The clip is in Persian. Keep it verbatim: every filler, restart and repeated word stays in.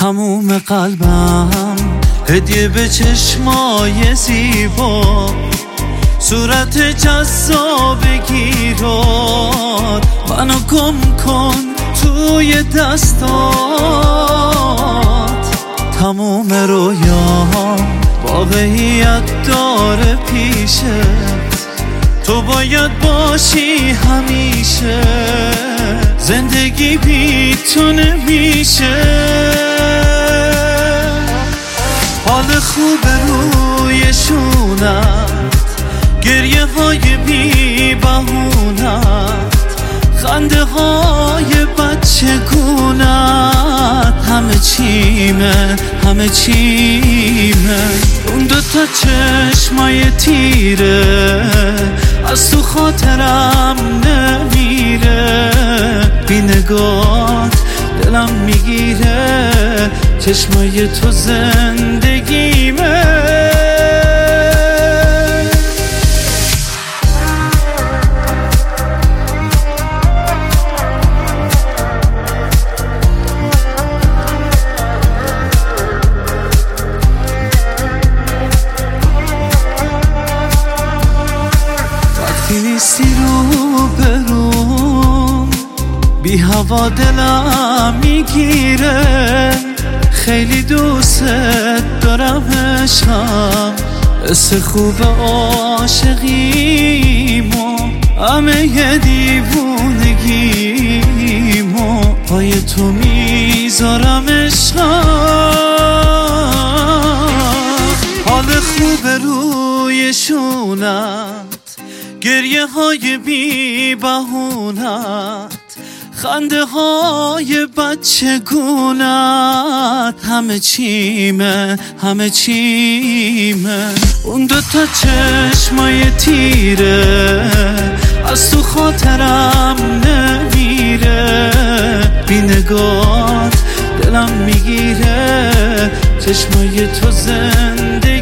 تموم قلبم هدیه به چشمای زیبا، صورت جذاب گیرات، منو گم کن توی دستات. تموم رویام واقعیت داره پیشت، تو باید باشی همیشه، زندگی بی تو نمیشه. حال خوب روی شونت، گریه های بی بهونت، خنده های بچه گونت، همه چیمه همه چیمه. اون دوتا چشمای تیره از تو خاطرم نمیره، بی نگات دلم میگیره، چشمای تو زندگیمه. نیستی رو بروم، بی هوا دلم میگیره، خیلی دوست دارم عشقم، حس خوب عاشقیمو، همه ی دیوونگیمو پای تو میذارم عشقم. حال خوب روی شونت، گریه های بی بهونت، خنده های بچه گونت، همه چیمه همه چیمه. اون دوتا چشمای تیره از تو خاطرم نمیره، بی نگات دلم میگیره، چشمای تو زندگی